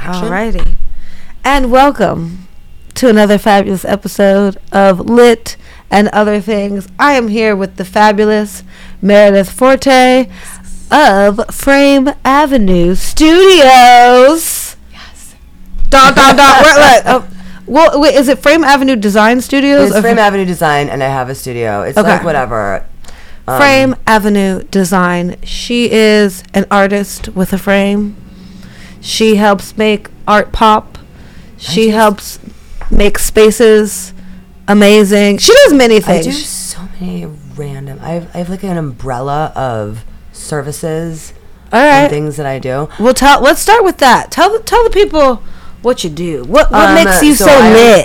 Action. Alrighty. And welcome to another fabulous episode of Lit and Other Things. I am here with the fabulous Meredith Forte of Frame Avenue Studios. Yes. Well, wait, is it Frame Avenue Design Studios? It's Frame Avenue Design, and I have a studio. It's like whatever. Frame Avenue Design. She is an artist with a frame. She helps make art pop. She helps make spaces amazing. She does many things. I do so many random. I have like an umbrella of services. All right. And things that I do. Well, let's start with that. Tell the people what you do. What makes you so lit?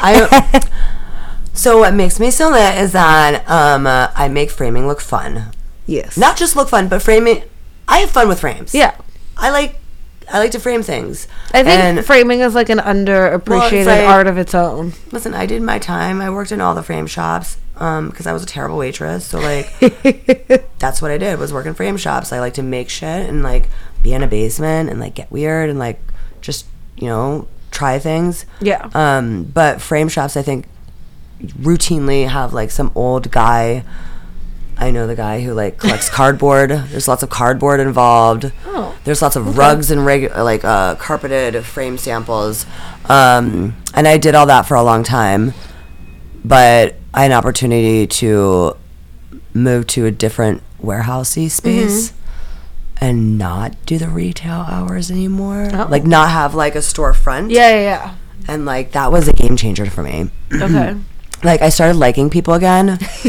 So what makes me so lit is that I make framing look fun. Yes. Not just look fun, but framing. I have fun with frames. Yeah. I like to frame things. I think framing is like an underappreciated art of its own. Listen, I did my time. I worked in all the frame shops because I was a terrible waitress. So like, that's what I did, was work in frame shops. I like to make shit and like be in a basement and like get weird and like just, try things. Yeah. But frame shops, I think, routinely have like some old guy. I know the guy who like collects cardboard. There's lots of cardboard involved. Oh, there's lots of rugs and carpeted frame samples. And I did all that for a long time, but I had an opportunity to move to a different warehousey space and not do the retail hours anymore. Oh. Like not have like a storefront. Yeah. And like that was a game changer for me. Okay. Like I started liking people again.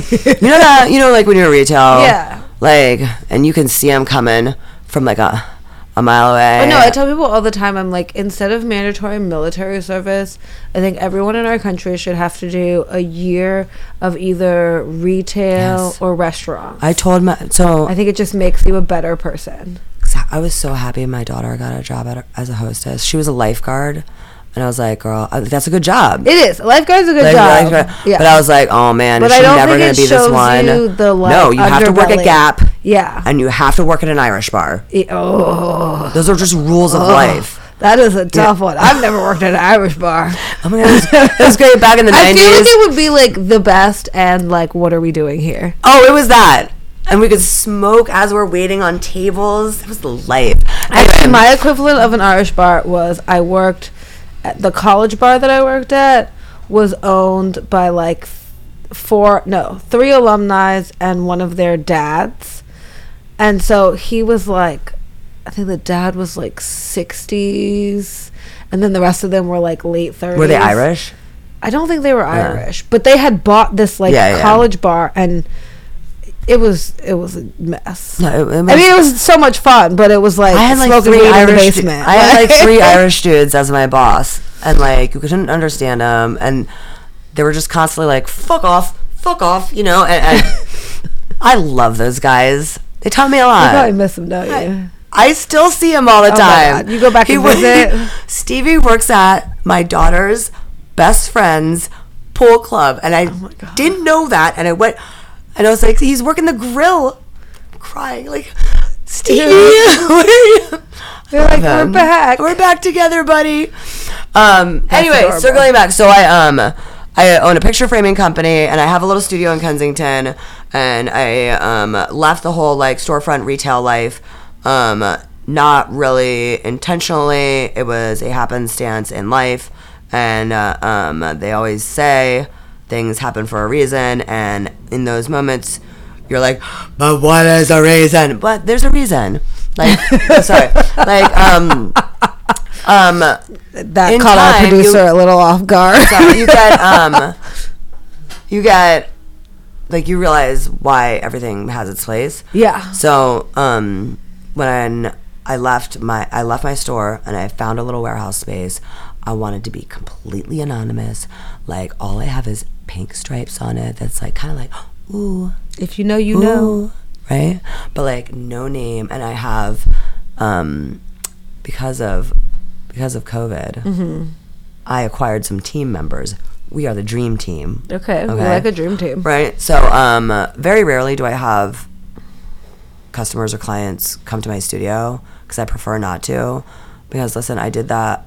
Like when you're retail. Yeah. Like, and you can see them coming from like a mile away. Oh, no, I tell people all the time, I'm like, instead of mandatory military service, I think everyone in our country should have to do a year of either retail or restaurant. I think it just makes you a better person. I was so happy my daughter got a job as a hostess. She was a lifeguard. And I was like, girl, that's a good job. It is. Lifeguard's a good job. Yeah. But I was like, oh, man, is she never going to be this one? No, you have to work at Gap. Yeah. And you have to work at an Irish bar. Those are just rules of life. That is a tough one. I've never worked at an Irish bar. Oh, my God. It was great back in the 90s. I feel like it would be, like, the best and, like, what are we doing here? Oh, it was that. And we could smoke as we're waiting on tables. It was the life. Actually, my equivalent of an Irish bar was I worked... The college bar that I worked at was owned by like three alumni and one of their dads. And so he was like, I think the dad was like 60s and then the rest of them were like late 30s. Were they Irish? I don't think they were Irish, but they had bought this like college bar and it was a mess. No, it was so much fun, but it was like I had like three Irish dudes as my boss, and like you couldn't understand them, and they were just constantly like fuck off, And I love those guys. They taught me a lot. You probably miss them, don't you? I still see him all the time. My God. You go back and visit. Stevie works at my daughter's best friend's pool club, and I didn't know that, and I went. And I was like, he's working the grill. I'm crying, like, Stevie, where are you? They're like, we're back. We're back together, buddy. Anyway, circling back. So I own a picture framing company, and I have a little studio in Kensington, and I left the whole, like, storefront retail life, not really intentionally. It was a happenstance in life, and they always say... things happen for a reason, and in those moments you're like, but what is the reason? But there's a reason. Like sorry. Like that caught our producer a little off guard. So you get like you realize why everything has its place. Yeah. So when I left my store and I found a little warehouse space, I wanted to be completely anonymous. Like all I have is pink stripes on it. That's like kind of like, ooh. If you know, you know. Right? But like no name. And I have, because of COVID, I acquired some team members. We are the dream team. Okay. We like a dream team. Right. So very rarely do I have customers or clients come to my studio because I prefer not to. Because listen, I did that.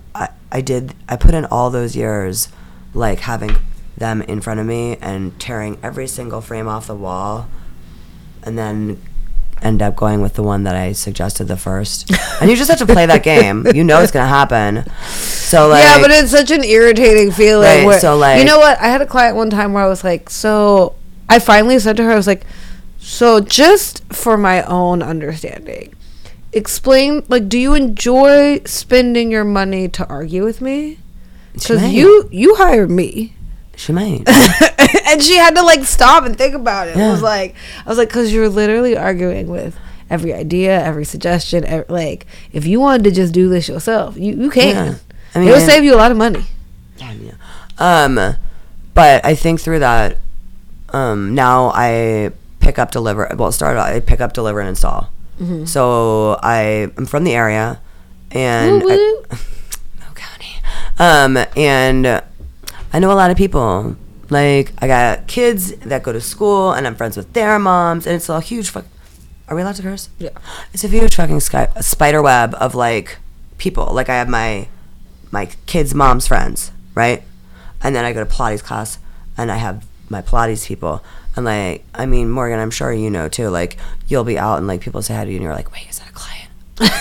I put in all those years, like, having them in front of me and tearing every single frame off the wall, and then end up going with the one that I suggested the first. And you just have to play that game. You know it's gonna happen. So, like, yeah, but it's such an irritating feeling. Right, where, so, like, you know what? I had a client one time where I was like, so I finally said to her, I was like, so just for my own understanding, explain, like, do you enjoy spending your money to argue with me? Because you hired me. She might. And she had to, like, stop and think about it. Yeah. I was like, because you're literally arguing with every idea, every suggestion. Like, if you wanted to just do this yourself, you can. Yeah. I mean, it'll save you a lot of money. Yeah. But I think through that, now I pick up, deliver. Well, I pick up, deliver, and install. Mm-hmm. So I am from the area, and County. And I know a lot of people. Like, I got kids that go to school, and I'm friends with their moms, and it's a huge Are we allowed to curse? Yeah. It's a huge fucking spider web of, like, people. Like, I have my kids' mom's friends, right? And then I go to Pilates class, and I have my Pilates people. And, like, I mean, Morgan, I'm sure you know, too. Like, you'll be out, and, like, people say hi to you, and you're like, wait, is that a client?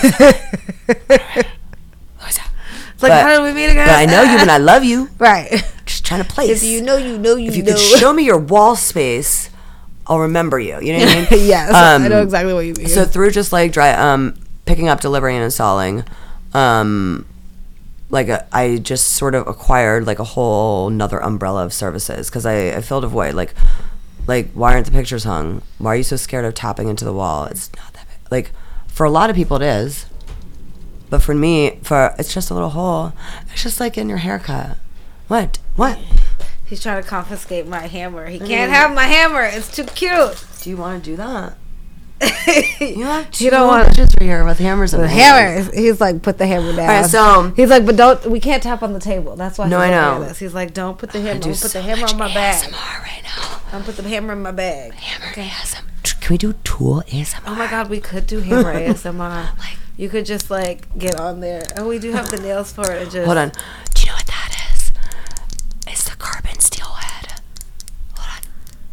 What is that? It's like, how did we meet again? But I know you, and I love you. Right. Just trying to place. If you know, you know, if you could show me your wall space, I'll remember you. You know what I mean? Yes, I know exactly what you mean. So through just, like, picking up, delivering, and installing, like, I just sort of acquired, like, a whole nother umbrella of services, because I filled a void. Like, why aren't the pictures hung? Why are you so scared of tapping into the wall? It's not that big. Like, for a lot of people it is. But for me, it's just a little hole. It's just like in your haircut. What? He's trying to confiscate my hammer. He can't have my hammer. It's too cute. Do you want to do that? You have two bitches for here with hammers and hammers. He's like, put the hammer down. All right, so he's like, but we can't tap on the table. That's why. No, I know. He's like, don't put the hammer. Don't put the hammer on my bag. ASMR right now. Don't put the hammer in my bag. Hammer ASMR. Can we do Tool ASMR? Oh my God, we could do hammer ASMR. Like, you could just, like, get on there. Oh, we do have the nails for it. And just hold on. Do you know what that is? It's the carbon steel head. Hold on.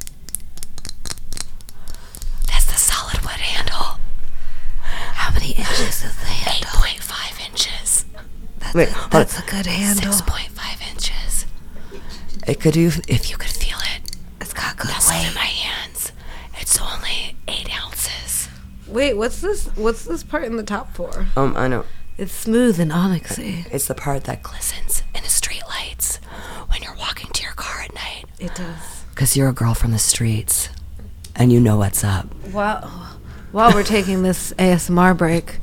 That's the solid wood handle. How many inches is the handle? 8.5 inches. That's a good handle. 6.5 inches. It could do, if you could feel it. It's got good weight. weight. In my hands. It's only 8 ounces. Wait, what's this part in the top for? I know. It's smooth and onyxy. It's the part that glistens in the street lights when you're walking to your car at night. It does. Because you're a girl from the streets, and you know what's up. Well, while we're taking this ASMR break,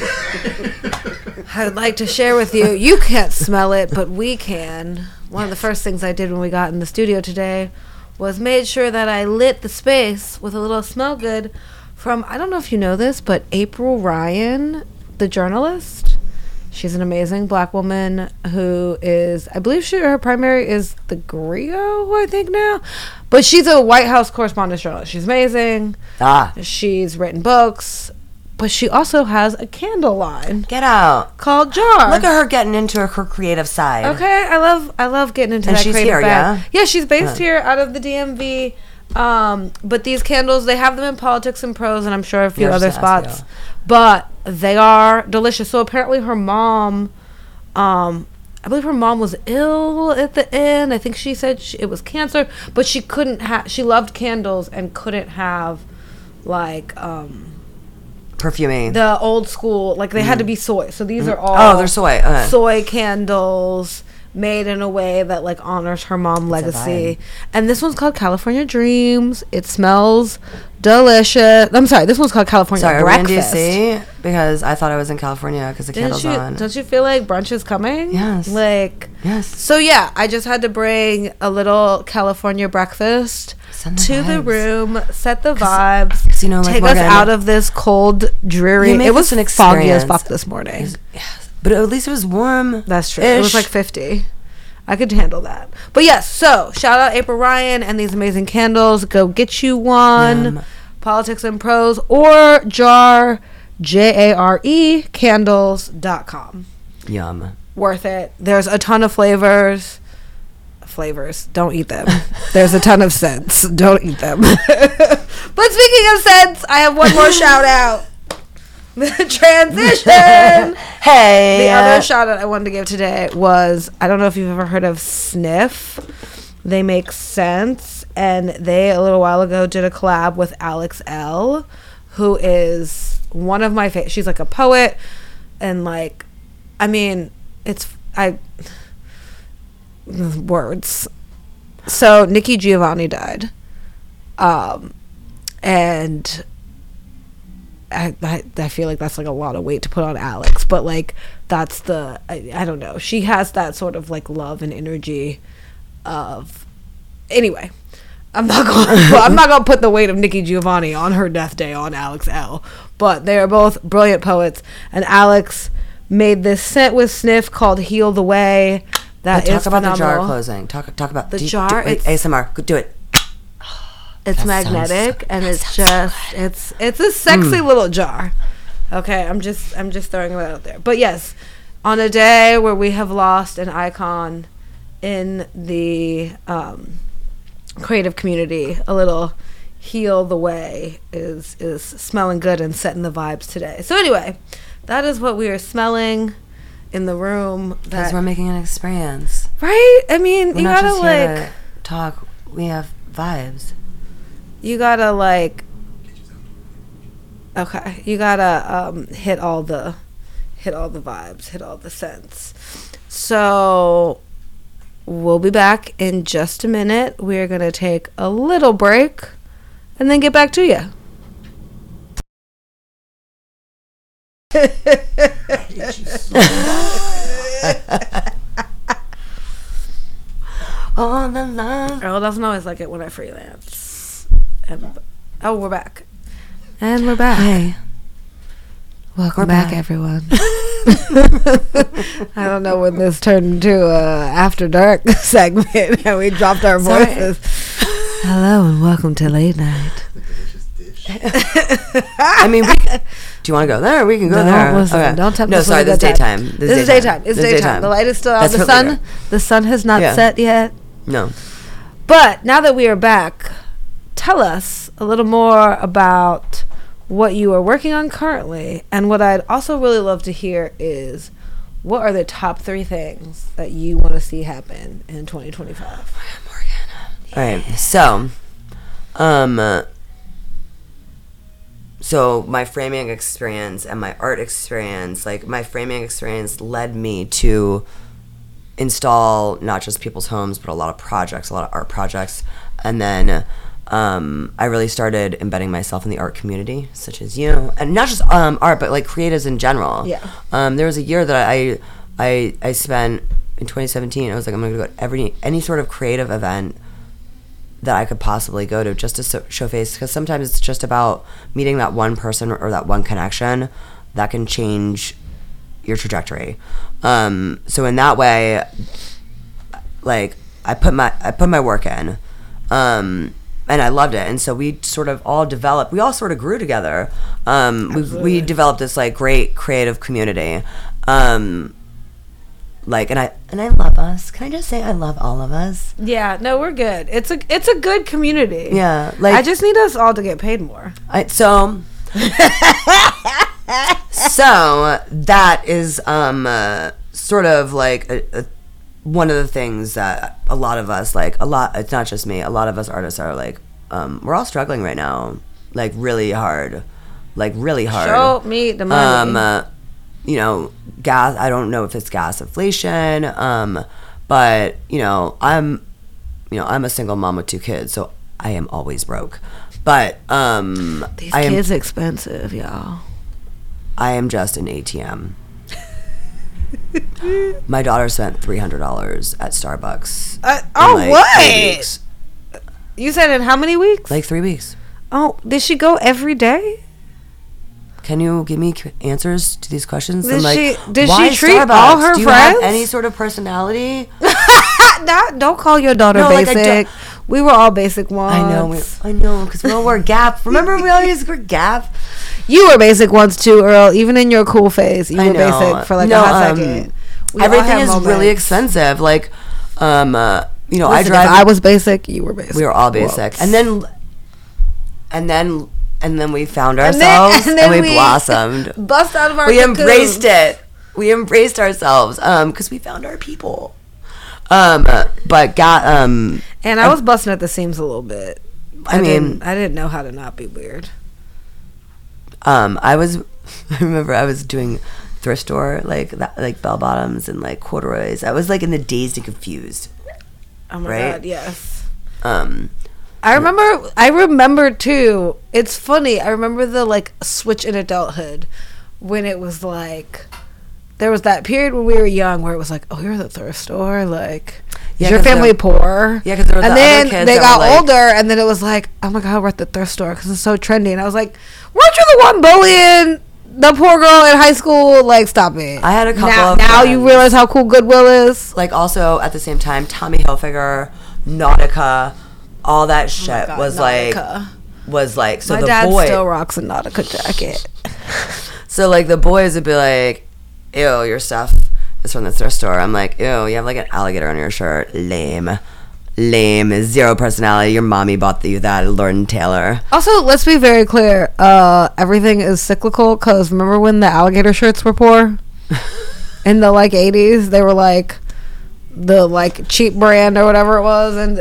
I would like to share with you, you can't smell it, but we can. One of the first things I did when we got in the studio today was made sure that I lit the space with a little smell good from, I don't know if you know this, but April Ryan, the journalist. She's an amazing black woman who is, I believe her primary is the Grio, I think now. But she's a White House correspondence journalist. She's amazing. She's written books. But she also has a candle line. Get out. Called Jar. Look at her getting into her creative side. Okay, I love getting into that creative she's here, bag. Yeah, she's based here out of the DMV. But these candles, they have them in Politics and Prose, and I'm sure a few other spots. But they are delicious. So apparently her mom, I believe her mom was ill at the end. I think she said it was cancer, but she couldn't have. She loved candles and couldn't have, like, perfuming. The old school, like, they had to be soy. So these are all they're soy. Soy candles made in a way that, like, honors her mom legacy. And this one's called California Dreams. It smells delicious. I'm sorry, this one's called California Breakfast. Are we in DC? Because I thought I was in California because the candle's on. Don't you feel like brunch is coming? Yes. Like, yes. So yeah, I just had to bring a little California breakfast to the room, set the vibes, you know, like, take us out of this cold, dreary. It was foggy as fuck this morning. Yes. But at least it was warm. That's true. It was like 50. I could handle that. But yes, so shout out April Ryan and these amazing candles. Go get you one. Politics and Prose or Jar, JARE, candles.com. Yum. worth it. There's a ton of flavors. Don't eat them. There's a ton of scents. Don't eat them. But speaking of scents, I have one more shout out. The transition. Hey. The other shout out I wanted to give today was, I don't know if you've ever heard of Sniff. They make scents, and they a little while ago did a collab with Alex L, who is one of my favorite. She's like a poet, and like, I mean, words. So Nikki Giovanni died, and I feel like that's like a lot of weight to put on Alex, but like that's I don't know, she has that sort of like love and energy of, anyway, I'm not gonna put the weight of Nikki Giovanni on her death day on Alex L, but they are both brilliant poets, and Alex made this scent with Sniff called Heal the Way. That talk is about phenomenal. the jar closing. Talk about the jar. ASMR. Do it. It's that magnetic, and it's just it's a sexy little jar. Okay, I'm just throwing it out there. But yes, on a day where we have lost an icon in the creative community, a little Heal the Way is smelling good and setting the vibes today. So anyway, that is what we are smelling in the room. Because we're making an experience, right? I mean, we're you not gotta just like here to talk. We have vibes. You gotta like, okay, you gotta hit all the vibes, hit all the scents. So we'll be back in just a minute. We're gonna take a little break and then get back to you. On the line. Earl doesn't always like it when I freelance. We're back. And we're back. Hey. Welcome back, everyone. I don't know when this turned into a After Dark segment and we dropped our voices. Hello and welcome to Late Night. I mean, do you want to go there? We can go there. Listen, okay. Don't tell me. No, sorry, this is daytime. This is daytime. It's daytime. The light is still out. The sun has not set yet. No. But now that we are back, tell us a little more about what you are working on currently. And what I'd also really love to hear is, what are the top 3 things that you want to see happen in 2025? Morgan. All right. So my framing experience and my art experience, like my framing experience led me to install not just people's homes, but a lot of art projects. And then I really started embedding myself in the art community, such as you, and not just art, but like creatives in general. Yeah. There was a year that I spent in 2017. I was like, I'm going to go to any sort of creative event that I could possibly go to just to show face, because sometimes it's just about meeting that one person or that one connection that can change your trajectory. So in that way, like I put my work in, and I loved it. And so we sort of all sort of grew together. We developed this like great creative community. Like, and I love us. Can I just say I love all of us? Yeah, no, we're good. It's a good community. Yeah, like I just need us all to get paid more. So that is sort of like one of the things that a lot of us, it's not just me, a lot of us artists are like, we're all struggling right now, like really hard. Show me the money. You know, gas, I don't know if it's gas inflation, but I'm a single mom with 2 kids, so I am always broke. But these kids expensive, y'all. I am just an ATM. My daughter spent $300 at Starbucks. What? You said in how many weeks? Like 3 weeks. Oh, did she go every day? Can you give me answers to these questions? Did she treat Starbucks? all her Do you friends? have any sort of personality? Don't call your daughter basic. We were all basic once. I know, because we all wore Gap. Remember, we all used to wear Gap. You were basic once too, Earl. Even in your cool phase, you were basic for like a hot second. everything is really expensive. Like, you know, listen, I drive. If I was basic, you were basic. We were all basic, and then we found ourselves, and we blossomed. Bust out of our. We embraced it. We embraced ourselves, because we found our people. But got and I was busting at the seams a little bit. I didn't know how to not be weird. I remember I was doing thrift store, like that, like bell bottoms and like corduroys. I was like in the Dazed and Confused. Oh my God, yes. I remember too. It's funny. I remember the like switch in adulthood when it was like there was that period when we were young where it was like, oh, you're at the thrift store, like. Is your family poor? Yeah, because there were and the then other kids they got like, older, and then it was like, oh my God, we're at the thrift store because it's so trendy. And I was like, weren't you the one bullying the poor girl in high school? Like, stop it. I had a couple of now friends. You realize how cool Goodwill is. Like, also at the same time, Tommy Hilfiger, Nautica, all that shit was Nautica. like. So my the dad boy still rocks a Nautica jacket. So like the boys would be like, ew, your stuff is from the thrift store. I'm like, ew, you have like an alligator on your shirt. Lame, zero personality. Your mommy bought you that at Lord & Taylor. Also, let's be very clear. Everything is cyclical, because remember when the alligator shirts were poor? In the like 80s, they were like the like cheap brand or whatever it was, and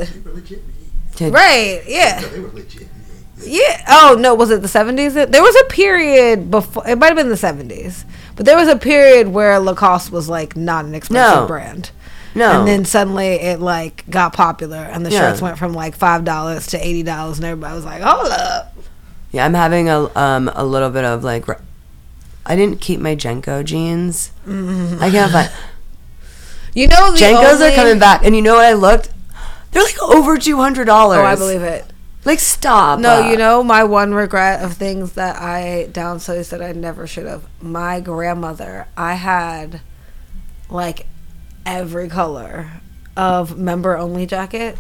right, yeah. They were legit. Yeah. Oh no, was it the 70s? There was a period before. It might have been the 70s, but there was a period where Lacoste was like not an expensive brand. No. And then suddenly it like got popular, and the shirts went from like $5 to $80, and everybody was like, "Hold up." Yeah, I'm having a little bit of like. I didn't keep my Jenko jeans. I can't find. You know, the Jenkos are coming back, and you know what I looked? They're like over $200. Oh, I believe it. Like, stop. No, you know, my one regret of things that I downsized that I never should have. My grandmother, I had like every color of member only jacket.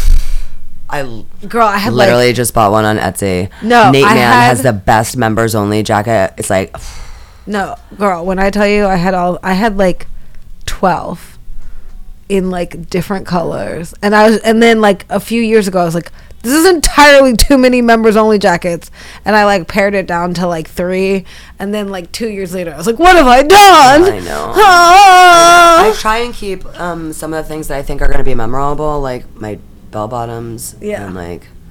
I had literally just bought one on Etsy. No, Nate Man has the best members only jacket. It's like, no, girl, when I tell you I had like 12 in like different colors, and then like a few years ago I was like, this is entirely too many members only jackets, and I like pared it down to like 3, and then like 2 years later I was like, what have I done? I know. I try and keep some of the things that I think are going to be memorable, like my bell bottoms. Yeah. And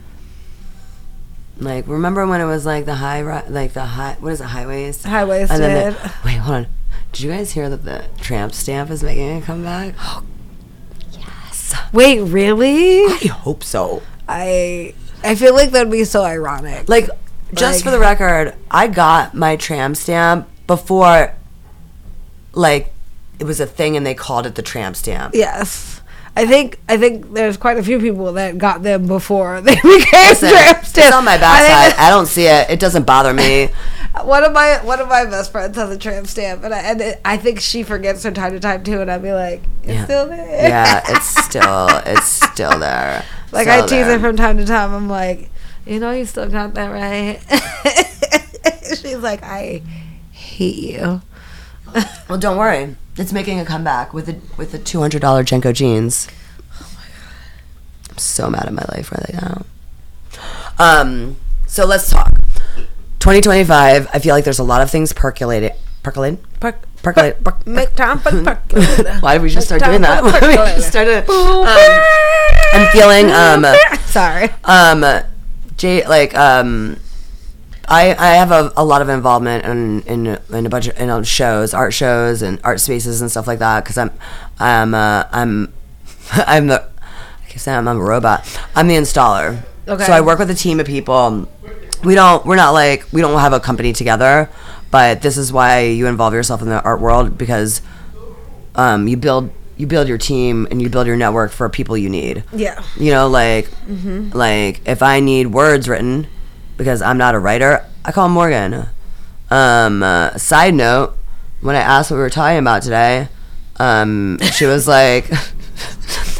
like remember when it was like the high what is it, high waist? High waisted. Wait, hold on. Did you guys hear that the tramp stamp is making a comeback? Oh, yes. Wait, really? I hope so. I feel like that'd be so ironic. Like, just for the record, I got my tramp stamp before, like, it was a thing and they called it the tramp stamp. Yes. I think there's quite a few people that got them before they became tramp stamps. It's on my backside. I don't see it. It doesn't bother me. One of my best friends has a tramp stamp, and I think she forgets from time to time too, and I'd be like, it's still there. Yeah, it's still there. Like, I tease her from time to time. I'm like, you still got that, right? She's like, I hate you. Well, don't worry. It's making a comeback with the $200 Jenko jeans. Oh my God. I'm so mad at my life right now. So let's talk. 2025. I feel like there's a lot of things percolating. Make time for percolate. Why did we just start doing that? We just started. I'm feeling sorry. I have a lot of involvement in a bunch of shows, art shows and art spaces and stuff like that, because I'm a robot. I'm the installer. Okay. So I work with a team of people. We don't have a company together, but this is why you involve yourself in the art world, because you build your team and you build your network for people you need. Yeah. Like if I need words written, because I'm not a writer, I call Morgan. Side note, when I asked what we were talking about today, she was like,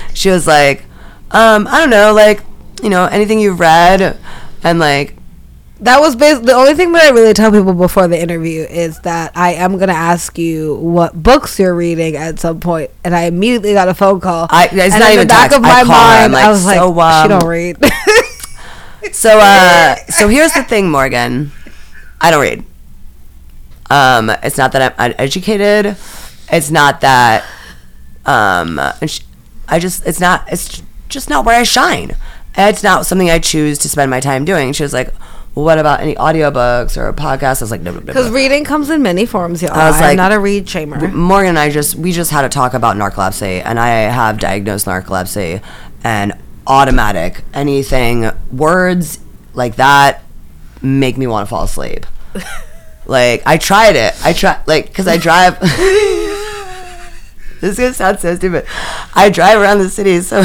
I don't know, anything you've read, and That was the only thing that I really tell people before the interview is that I am going to ask you what books you're reading at some point, and I immediately got a phone call. It's not even back of my mind. I was like, she don't read. So here's the thing, Morgan. I don't read. It's not that I'm uneducated. It's not that it's just not where I shine. It's not something I choose to spend my time doing. She was like, well, what about any audiobooks or a podcast? I was like, no. Because reading comes in many forms, y'all. I'm not a read shamer. Morgan and I we just had a talk about narcolepsy, and I have diagnosed narcolepsy, and automatic, anything, words like that make me want to fall asleep. Like, I tried it. Because I drive... This is going to sound so stupid. I drive around the city, so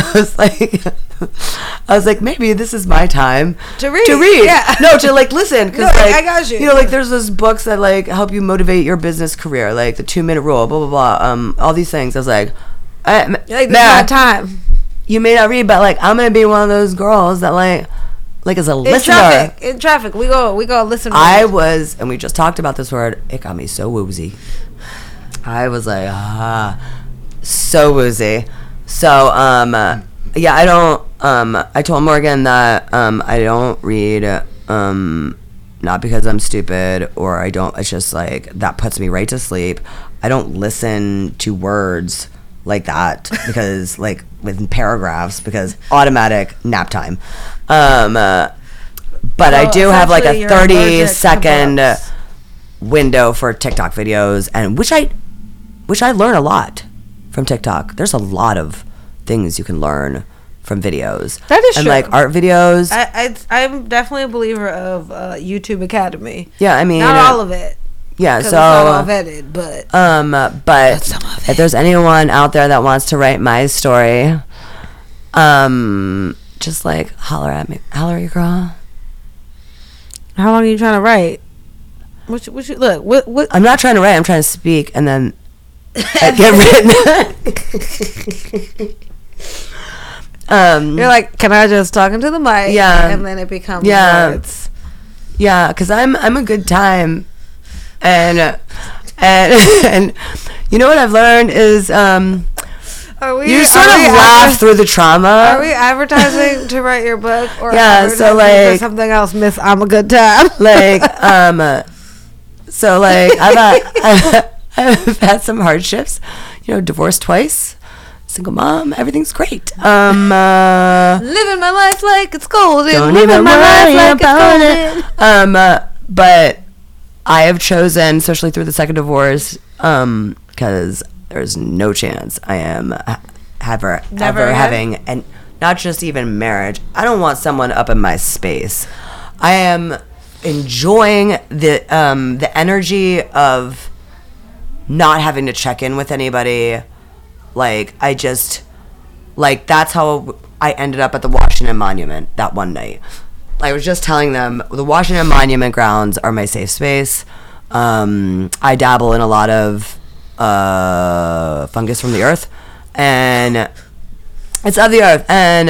I was like, maybe this is my time to read. Yeah. No, to listen. Cause I got you. You know, there's those books that help you motivate your business career, like the 2-minute rule, blah, blah, blah. All these things. I was like, this is my time. You may not read, but I'm going to be one of those girls that as a listener. In traffic. We go listen. And we just talked about this word. It got me so woozy. I was like, so woozy. So, yeah, I don't, I told Morgan that, I don't read, not because I'm stupid or it's just that puts me right to sleep. I don't listen to words like that because within paragraphs, because automatic nap time. But I do have a 30-second window for TikTok videos, and which I learn a lot from TikTok. There's a lot of things you can learn from videos. That is true. And art videos. I'm definitely a believer of YouTube Academy. Yeah, I mean, not all of it. Yeah, so it's not all vetted, but if there's anyone out there that wants to write my story, just holler at me, holler at your girl. How long are you trying to write? What? I'm not trying to write. I'm trying to speak, and then get written. You're like, can I just talk into the mic? Yeah, and then it becomes words. Yeah, because I'm a good time, and you know what I've learned is you sort of laugh through the trauma. Are we advertising to write your book, or yeah? So for something else, Miss I'm a good time. So I've had some hardships, divorced twice, single mom, everything's great. Living my life like it's golden. Don't Living even my worry life like about it's golden. But I have chosen, especially through the second divorce, because there's no chance I am ever having, and not just even marriage. I don't want someone up in my space. I am enjoying the energy of not having to check in with anybody. That's how I ended up at the Washington Monument that one night. I was just telling them the Washington Monument grounds are my safe space. I dabble in a lot of fungus from the earth, and it's of the earth, and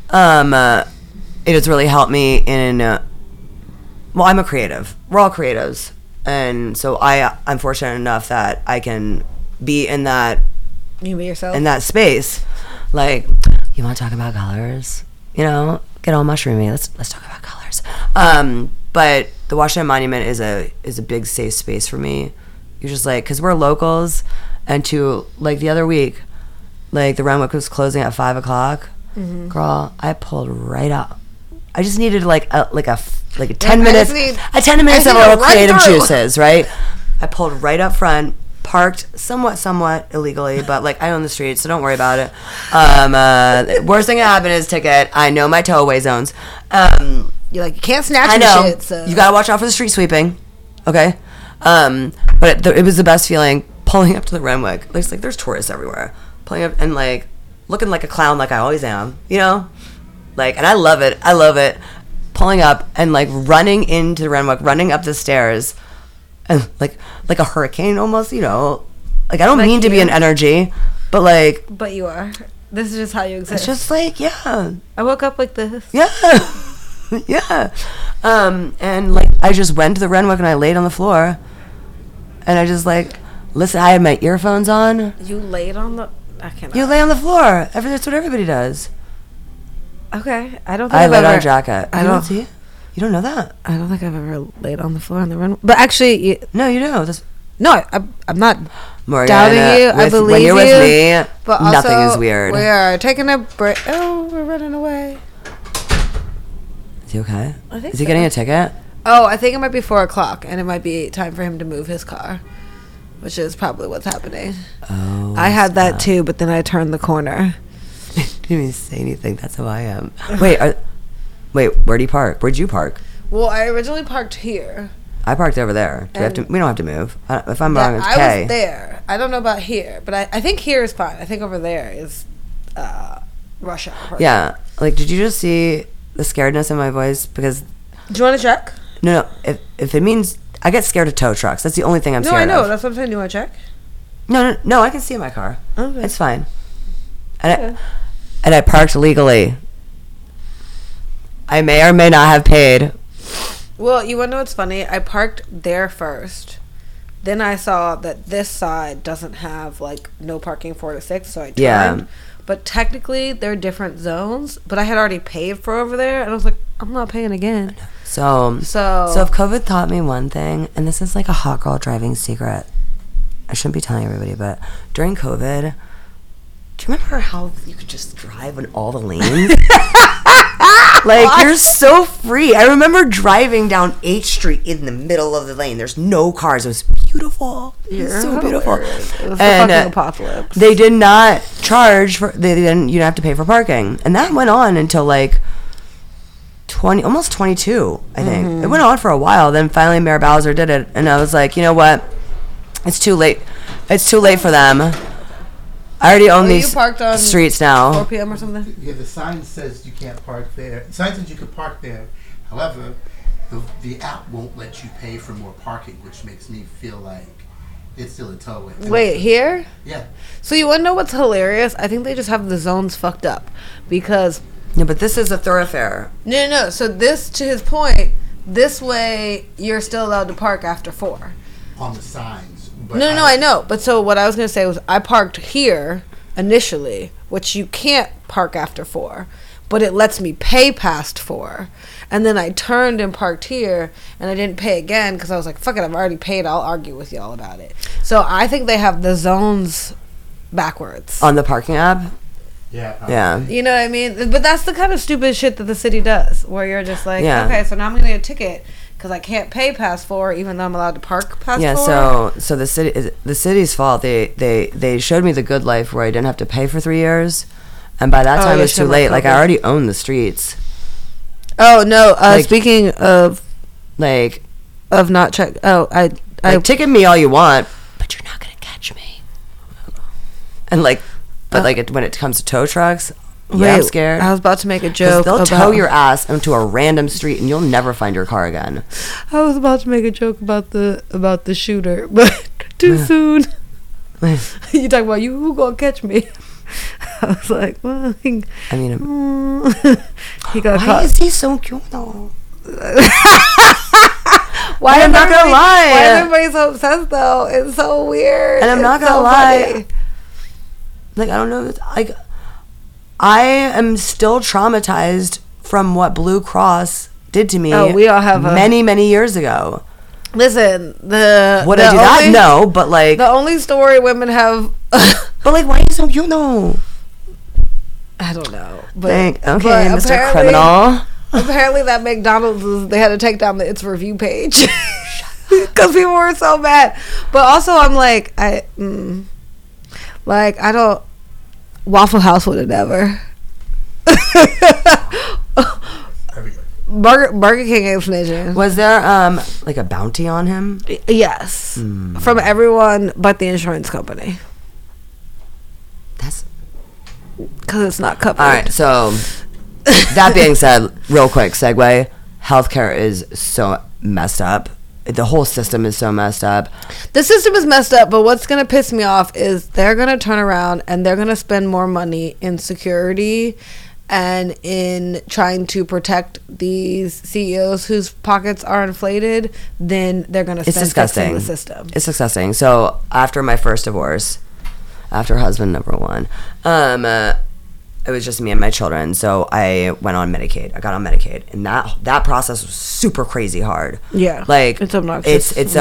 it has really helped me in. Well, I'm a creative. We're all creatives, and so I'm fortunate enough that I can be in that. You be yourself in that space. You want to talk about colors? Get all mushroomy. Let's talk about colors. But the Washington Monument is a big safe space for me. You're just because we're locals, and the other week, the Renwick was closing at 5:00. Mm-hmm. Girl, I pulled right up. I just needed a 10 minutes. A 10 minutes of little creative juices, right? I pulled right up front, parked somewhat illegally, but I own the street, so don't worry about it. Worst thing that happened is ticket. I know my tow-away zones. You can't snatch your shit. So. You gotta watch out for the street sweeping. Okay. But it was the best feeling pulling up to the Renwick. There's tourists everywhere. Pulling up and looking like a clown, like I always am. And I love it. Pulling up and running into the Renwick, running up the stairs, and like a hurricane almost. I don't mean to be an energy, but But you are. This is just how you exist. It's just yeah. I woke up like this. Yeah. Yeah. And like I just went to the Renwick and I laid on the floor, and I just like listen. I had my earphones on. You laid on the. I cannot. You lay on the floor. That's what everybody does. Okay, I don't think I I've laid ever. on a jacket. I You don't see. You don't know that? I don't think I've ever laid on the floor on the run. But actually, No, you do. That's no, I'm not Morgan, doubting you. I believe when you're you. with me, But nothing also, is weird. We are taking a break. Oh, we're running away. Is he okay? I think Is he so. getting a ticket? Oh, I think it might be 4:00, and it might be time for him to move his car, which is probably what's happening. Oh, I had that snap. too, but then I turned the corner. Didn't even say anything. That's how I am. Wait, where do you park? Where'd you park? Well, I originally parked here. I parked over there. We don't have to move. If I'm wrong, it's I okay. was there. I don't know about here, but I think here is fine. I think over there is rush hour. parking. Yeah. Like, did you just see the scaredness in my voice? Because Do you want to check? no. If it means I get scared of tow trucks. That's the only thing I'm No, scared I know. of. That's what I'm saying. Do you want to check? No. I can see in my car. Okay. It's fine. And Okay. I parked legally. I may or may not have paid. Well, you want to know what's funny? I parked there first. Then I saw that this side doesn't have, like, no parking 4 to 6, so I turned. Yeah. But technically, they're different zones. But I had already paid for over there, and I was like, I'm not paying again. So if COVID taught me one thing, and this is like a hot girl driving secret, I shouldn't be telling everybody, but during COVID, do you remember how you could just drive in all the lanes? Like, you're so free. I remember driving down 8th Street in the middle of the lane. There's no cars. It was beautiful. It was so beautiful. It was And the fucking apocalypse. they did not charge for. They didn't. You didn't have to pay for parking, and that went on until like almost 22. I think it went on for a while. Then finally, Mayor Bowser did it, and I was like, you know what? It's too late. It's too late for them. I already own you these parked on streets 4 now. p.m. or something? Yeah, the sign says you can't park there. The sign says you can park there. However, the app won't let you pay for more parking, which makes me feel like it's still a tow. Wait, here? Yeah. So you want to know what's hilarious? I think they just have the zones fucked up. Because, Yeah, but this is a thoroughfare. no. So this, to his point, this way you're still allowed to park after 4. On the signs. But No, I know. But so what I was going to say was I parked here initially, which you can't park after 4, but it lets me pay past 4. And then I turned and parked here, and I didn't pay again because I was like, fuck it, I've already paid. I'll argue with y'all about it. So I think they have the zones backwards. On the parking app? Yeah. Yeah. You know what I mean? But that's the kind of stupid shit that the city does, where you're just like, Yeah. okay, so now I'm going to get a ticket because I can't pay past 4, even though I'm allowed to park past 4. Yeah, so the city's fault. They showed me the good life where I didn't have to pay for 3 years, and by that time yeah, it was too sure, late. Like, I COVID. already own the streets. Oh no! Like- Speaking of Like, not check. Oh, I ticket me all you want, but you're not gonna catch me. And like, but when it comes to tow trucks, yeah, I'm scared. I was about to make a 'Cause joke. they'll about, tow your ass into a random street, and you'll never find your car again. I was about to make a joke about the shooter, but too soon. You talking about who gonna catch me? I was like, well, he I mean, got why caught. is he so cute though? Why I'm not gonna lie. Why is everybody so obsessed though? It's so weird. And I'm not It's gonna so lie. funny. Like, I don't know. Like, I am still traumatized from what Blue Cross did to me. Oh, we all have many years ago. Listen, Would I do that? No, but like, The only story women have. but like, why are you so cute though? I don't know. But, Okay, but Mr. apparently- Criminal. Apparently, that McDonald's they had to take down its review page because people were so mad. But also, I'm like, I don't. Waffle House would have never. Burger King ain't snitching. Was there like a bounty on him? Yes, from everyone but the insurance company That's because it's not covered. all right. So that being said, real quick segue. Healthcare is so messed up. The whole system is so messed up. The system is messed up, but what's going to piss me off is they're going to turn around and they're going to spend more money in security and in trying to protect these CEOs whose pockets are inflated, then they're going to spend fixing the system. It's disgusting. So after my first divorce, after husband number one, it was just me and my children. So I went on Medicaid. I got on Medicaid, and that process was super crazy hard. Yeah, like it's obnoxious. It's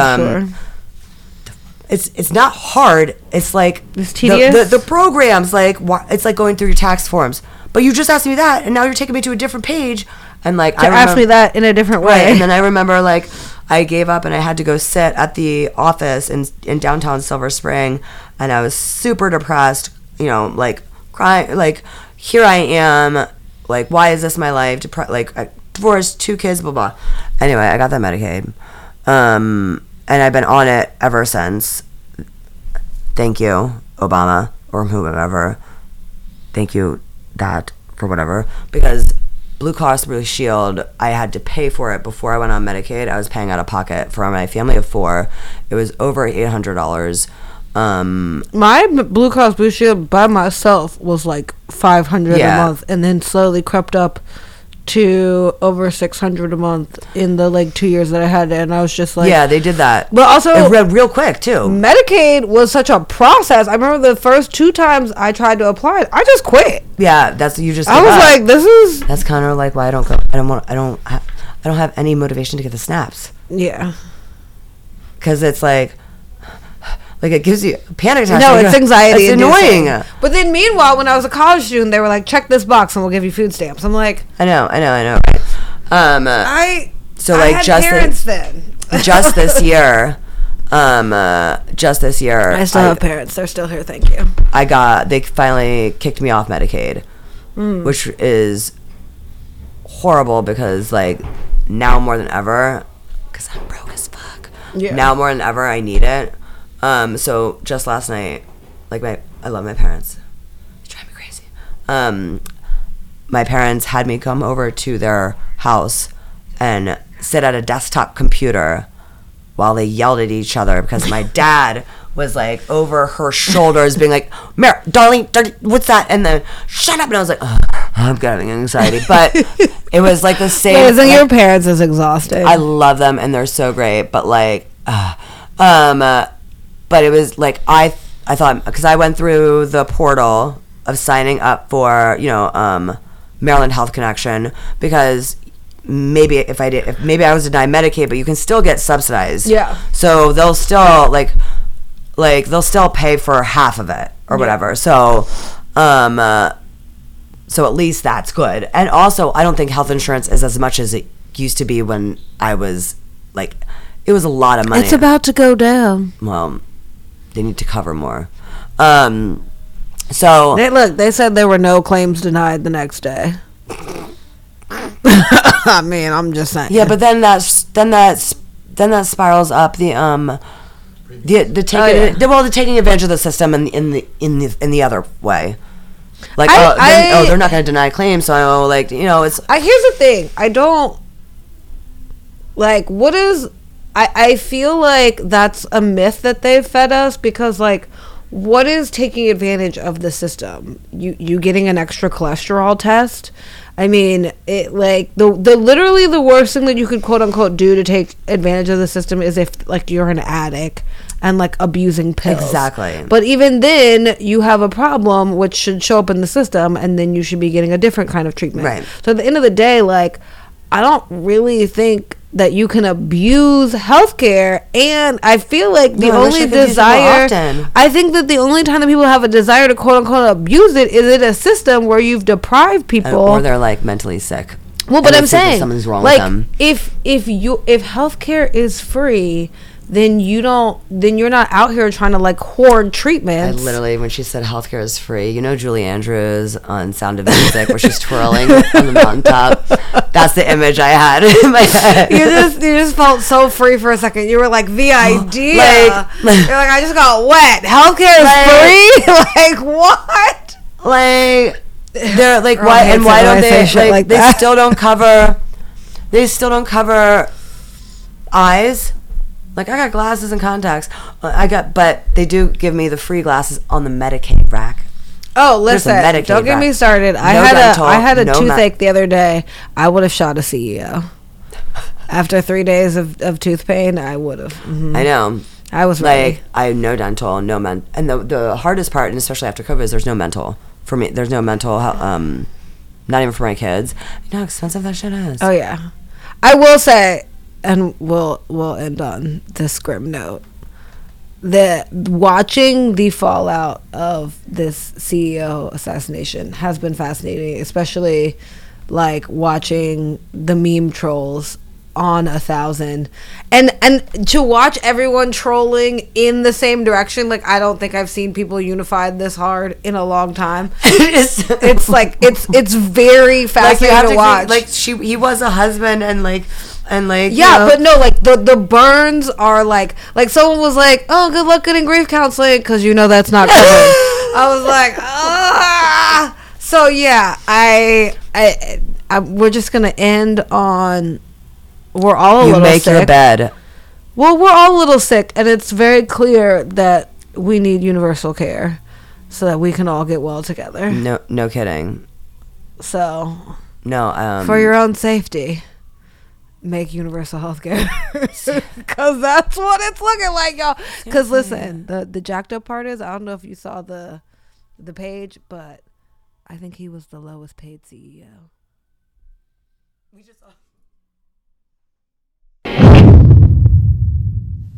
It's not hard. It's like it's tedious. The programs, like it's like going through your tax forms. But you just asked me that, and now you're taking me to a different page. And like I asked me that in a different way. Right, and then I remember like I gave up and I had to go sit at the office in downtown Silver Spring, and I was super depressed. You know, like crying. Like here I am. Like why is this my life? I divorced, 2 kids, blah blah. Anyway, I got that Medicaid. And I've been on it ever since. Thank you, Obama, or whoever. Thank you, that, for whatever. Because Blue Cross Blue Shield, I had to pay for it before I went on Medicaid. I was paying out of pocket for my family of 4. It was over $800. My Blue Cross Blue Shield by myself was like $500 a month, and then slowly crept up to over $600 a month in the like 2 years that I had it, and I was just like, yeah, they did that, but also it read real quick too. Medicaid was such a process. I remember the first 2 times I tried to apply, I just quit. Yeah, that's you just. I was like, that's kind of like why I don't go. I don't have any motivation to get the snaps. Yeah, because it's like it gives you panic attacks. No, it's anxiety. It's annoying. But then meanwhile, when I was a college student, they were like, check this box and we'll give you food stamps. I'm like, I know. So I like had just parents then. just this year, I still have parents. They're still here. Thank you. They finally kicked me off Medicaid, which is horrible because like now more than ever, because I'm broke as fuck. Yeah. Now more than ever, I need it. So just last night, like I love my parents. They drive me crazy. My parents had me come over to their house and sit at a desktop computer while they yelled at each other because my dad was like over her shoulders being like, darling, what's that? And then shut up. And I was like, I'm getting anxiety. But it was like the same. Raising your parents is exhausting. I love them and they're so great. But like, but it was like I thought, because I went through the portal of signing up for Maryland Health Connection, because maybe maybe I was denied Medicaid, but you can still get subsidized. Yeah. So they'll still like they'll still pay for half of it or whatever. So so at least that's good. And also, I don't think health insurance is as much as it used to be when I was like, it was a lot of money. It's about to go down. Well, they need to cover more. So they said there were no claims denied the next day. I mean, I'm just saying. Yeah, but then that spirals up the taking advantage of the system in the other way. Like they're not going to deny claims, so like it's. Here's the thing. I don't like what is. I feel like that's a myth that they've fed us, because like, what is taking advantage of the system? You getting an extra cholesterol test? I mean, it like the literally the worst thing that you could quote unquote do to take advantage of the system is if like you're an addict and like abusing pills. Exactly. But even then, you have a problem which should show up in the system, and then you should be getting a different kind of treatment. Right. So at the end of the day, like, I don't really think that you can abuse healthcare, and I feel like the only desire, I think that the only time that people have a desire to quote unquote abuse it is in a system where you've deprived people, or they're like mentally sick. Well, but I'm saying, something's wrong like, with them. if healthcare is free, then you're not out here trying to like hoard treatments. I literally, when she said healthcare is free, Julie Andrews on Sound of Music, where she's twirling on the mountaintop. That's the image I had in my head. You just felt so free for a second. You were like, the idea. You're like, I just got wet. Healthcare is free? Like, what? Like, they're like, why? And why don't they? Like they still don't cover. They still don't cover eyes. Like, I got glasses and contacts. But they do give me the free glasses on the Medicaid rack. Oh, There's a listen! Medicaid Don't get me vac- started. I dental, had a no toothache the other day. I would have shot a CEO. After 3 days of tooth pain, I would have. Mm-hmm. I know. I was ready. Like, I have no dental, no and the hardest part, and especially after COVID, is there's no mental for me. There's no mental. Not even for my kids. You know how expensive that shit is. Oh yeah, I will say, and we'll end on this grim note. That watching the fallout of this CEO assassination has been fascinating, especially like watching the meme trolls on 1,000 and to watch everyone trolling in the same direction. Like, I don't think I've seen people unified this hard in a long time. It's like it's very fascinating to watch. Like, he was a husband and like yeah, you know. But no, like the burns are like someone was like, oh, good luck getting grief counseling, because you know that's not covered. I was like, ah. So yeah, I we're just gonna end on, we're all a little sick. You make your bed. Well, we're all a little sick, and it's very clear that we need universal care so that we can all get well together. No kidding. So, no, for your own safety, make universal health care. Because that's what it's looking like, y'all. Because listen, the jacked up part is, I don't know if you saw the page, but I think he was the lowest paid CEO. We just saw